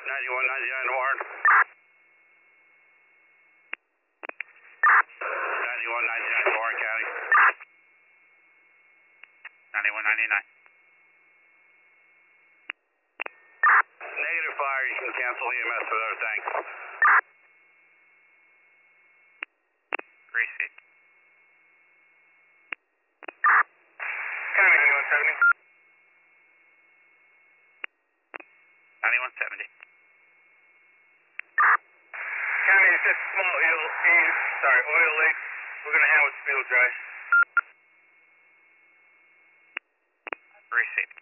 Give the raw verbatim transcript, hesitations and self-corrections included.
ninety-one ninety-nine Warren. ninety-one ninety-nine Warren County. ninety-one ninety-nine. Negative fire, you can cancel E M S with our thanks. Receipt. County ninety-one seventy. ninety-one seventy. County, it's just small oil, sorry, oil leak. We're going to handle it spill dry. Receipt.